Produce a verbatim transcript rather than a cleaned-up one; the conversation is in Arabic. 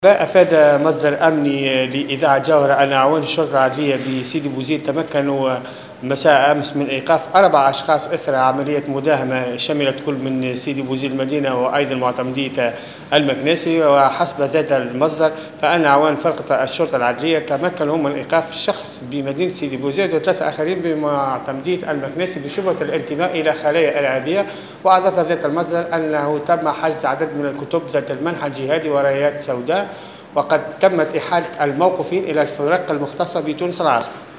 أفاد مصدر أمني لإذاعة جوهرة أن أعوان الشرطة العدلية بسيدي بوزيد تمكنوا مساء أمس من إيقاف أربع أشخاص إثر عملية مداهمة شملت كل من سيدي بوزيد المدينة وأيضا معتمدية المكناسي. وحسب ذات المصدر فأن أعوان فرقة الشرطة العدلية تمكنوا من إيقاف شخص بمدينة سيدي بوزيد وثلاثة آخرين بمعتمدية المكناسي بشبهة الانتماء إلى خلايا إرهابية. وأضاف ذات المصدر أنه تم حجز عدد من الكتب ذات المنحى الجهادي ورايات سوداء، وقد تمت إحالة الموقوفين إلى الفرق المختصة بتونس العاصمة.